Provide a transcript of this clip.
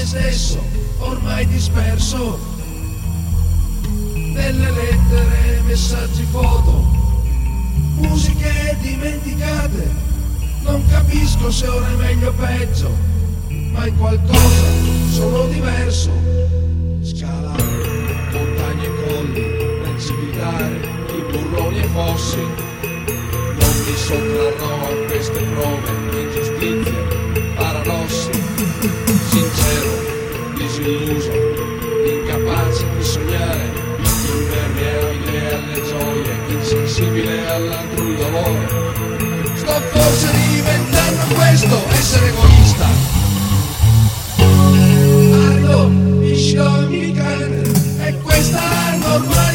stesso, ormai disperso, nelle lettere, messaggi, foto, musiche dimenticate. Non capisco se ora è meglio o peggio, ma in qualcosa sono diverso. Scalare montagne e colli, precipitare i burroni e fossi. Non mi sottrarrò a queste prove, ingiustizie, paradossi. Sincero, disilluso, incapace di sognare, impermeabile alle gioie, insensibile all'altrui dolore. Sto forse diventando questo, essere egoista. Ardo, mi sciogli il cane, e questa è normale.